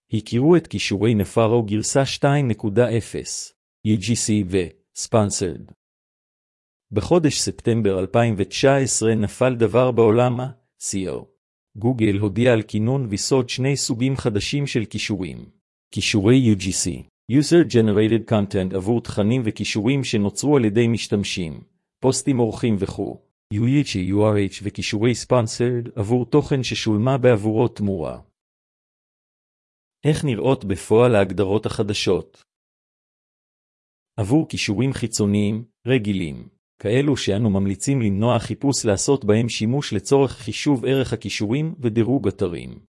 הכירו את כישורי נפארו גרסה 2.0, UGC ו-Sponsored. בחודש ספטמבר 2019 נפל דבר בעולם ה-SEO. גוגל הודיע על כינון ויסוד שני סוגים חדשים של כישורים. כישורי UGC, User Generated Content עבור תכנים וכישורים שנוצרו על ידי משתמשים, פוסטים אורחים וכו'. UH וכישורי Sponsored עבור תוכן ששולמה בעבורו תמורה. איך נראות בפועל ההגדרות החדשות? עבור כישורים חיצוניים, רגילים, כאלו שאנו ממליצים למנוע חיפוש לעשות בהם שימוש לצורך חישוב ערך הכישורים ודירוג אתרים.